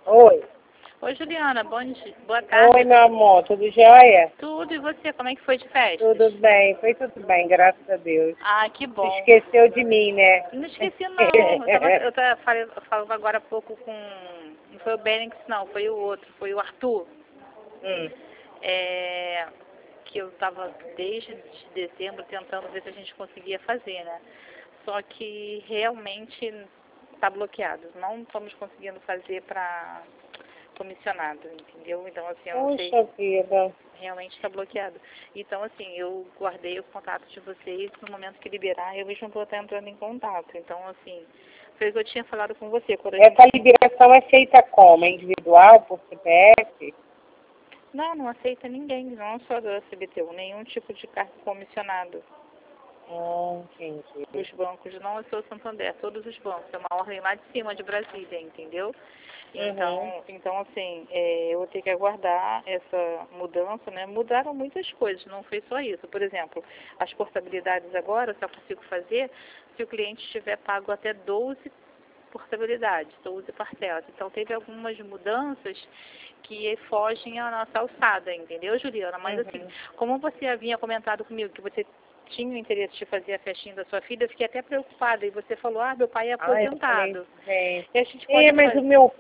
Oi. Oi, Juliana, bom dia. Boa tarde. Oi, meu amor, tudo jóia? Tudo, e você? Como é que foi de festas? Tudo bem, foi tudo bem, graças a Deus. Ah, que Você bom. esqueceu de mim, né? Não esqueci, não. Eu falava agora há pouco com... Não foi o Benix, não. Foi o outro. Foi o Arthur. É, que eu estava desde dezembro tentando ver se a gente conseguia fazer, né? Só que realmente está bloqueado. Não estamos conseguindo fazer para comissionado, entendeu? Então, assim, eu não sei... Puxa vida. Realmente está bloqueado. Então, assim, eu guardei o contato de vocês. No momento que liberar, eu mesmo vou estar entrando em contato. Então, assim, foi o que eu tinha falado com você. Essa liberação é feita como? É individual, por CPF? Não aceita ninguém, não só da CBTU, nenhum tipo de cargo comissionado. Entendi. Os bancos, não é só o Santander, todos os bancos. É uma ordem lá de cima de Brasília, entendeu? Então assim, eu vou ter que aguardar essa mudança, né? Mudaram muitas coisas, não foi só isso. Por exemplo, as portabilidades agora eu só consigo fazer se o cliente tiver pago até 12 portabilidades, 12 parcelas. Então teve algumas mudanças que fogem à nossa alçada, entendeu, Juliana? Mas assim, como você havia comentado comigo que você tinha o interesse de fazer a festinha da sua filha, eu fiquei até preocupada. E você falou, meu pai é aposentado. Gente. E a gente pode Mas o meu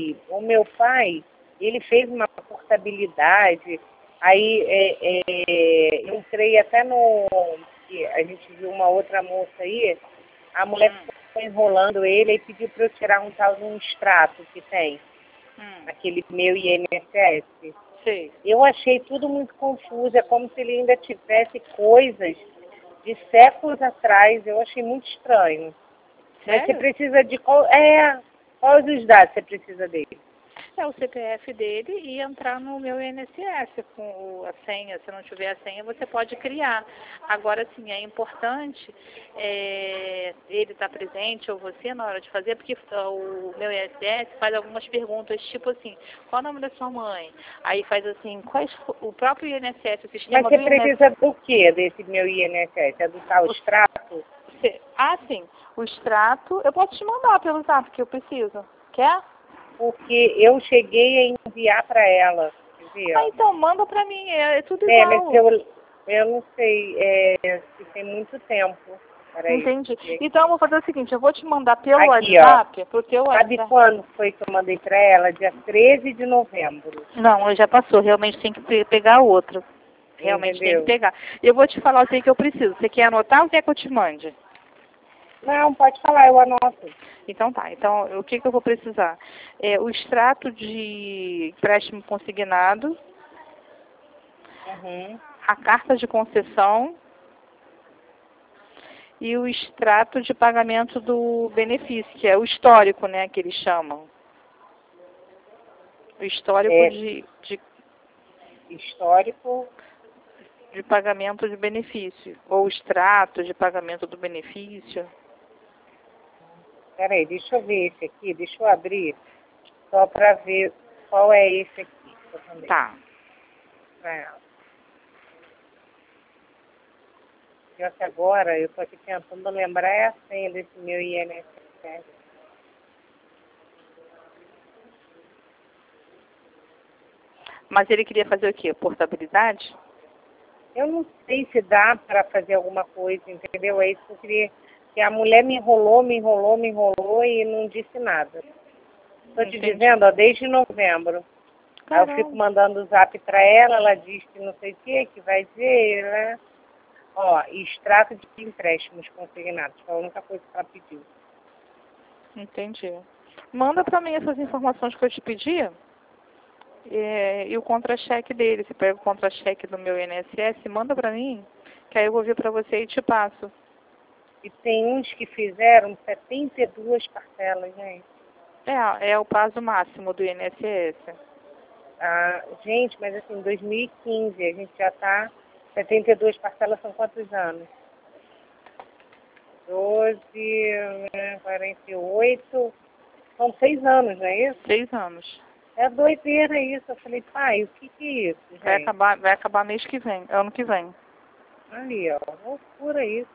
pai, ele fez uma portabilidade, aí eu entrei até no... A gente viu uma outra moça aí, a mulher ficou enrolando ele e pediu para eu tirar um tal de um extrato que tem, aquele meu INSS. Sei. Eu achei tudo muito confuso, é como se ele ainda tivesse coisas de séculos atrás, eu achei muito estranho. Mas você Sério? precisa de quais os dados você precisa dele? É o CPF dele e entrar no meu INSS com a senha. Se não tiver a senha, você pode criar. Agora, sim, é importante ele estar presente ou você na hora de fazer, porque o meu INSS faz algumas perguntas, tipo assim, qual o nome da sua mãe? Aí faz assim, o próprio INSS, o sistema Mas você do INSS... precisa do que desse meu INSS? É do tal extrato? sim, o extrato, eu posso te mandar pelo zap que eu preciso. Quer? Porque eu cheguei a enviar para ela, entendeu? Então, manda pra mim, é tudo Mas igual. eu não sei, se tem muito tempo. Peraí. Entendi. Então, eu vou fazer o seguinte, eu vou te mandar pelo Aqui, WhatsApp, pro teu sabe WhatsApp. quando foi que eu mandei para ela? Dia 13 de novembro. Não, já passou, realmente tem que pegar outro. Realmente tem que Entendeu? pegar. Eu vou te falar o que eu preciso. Você quer anotar ou quer que eu te mande? Não, pode falar, eu anoto. Então tá. Então, o que eu vou precisar? O extrato de empréstimo consignado, a carta de concessão e o extrato de pagamento do benefício, que é o histórico, né, que eles chamam. O histórico Histórico. de pagamento de benefício, ou extrato de pagamento do benefício. Peraí, deixa eu ver esse aqui, deixa eu abrir, só para ver qual é esse aqui. Tá. Pior que agora eu estou aqui tentando lembrar a senha desse meu INSS. Mas ele queria fazer o quê? Portabilidade? Eu não sei se dá para fazer alguma coisa, entendeu? É isso que eu queria. Que a mulher me enrolou e não disse nada. Estou te dizendo, ó, desde novembro. Aí eu fico mandando o zap para ela diz que não sei o que vai ver, né? Ó, extrato de empréstimos consignados, foi a única coisa que ela pediu. Entendi. Manda para mim essas informações que eu te pedi e o contra-cheque dele. Você pega o contra-cheque do meu INSS, manda para mim, que aí eu vou ver para você e te passo. E tem uns que fizeram 72 parcelas, gente. É o prazo máximo do INSS. Ah, gente, mas assim, em 2015 a gente já está... 72 parcelas são quantos anos? 12, 48... São 6 anos, não é isso? 6 anos. É doideira isso. Eu falei, pai, o que é isso, gente? Vai acabar mês que vem, ano que vem. Ali, ó, loucura isso.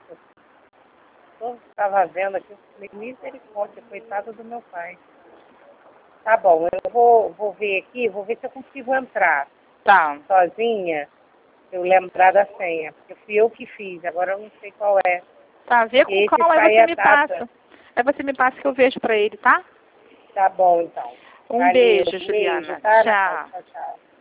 Eu estava vendo aqui, eu falei, misericórdia, coitado do meu pai. Tá bom, eu vou ver aqui, vou ver se eu consigo entrar Tá. sozinha, eu lembrar da senha, porque fui eu que fiz, agora eu não sei qual é. Tá, vê com Esse calma, sai aí você a me data. passa. Aí você me passa que eu vejo pra ele, tá? Tá bom, então. Um Valeu, beijo, Juliana. tá? Tchau. Tchau, tchau.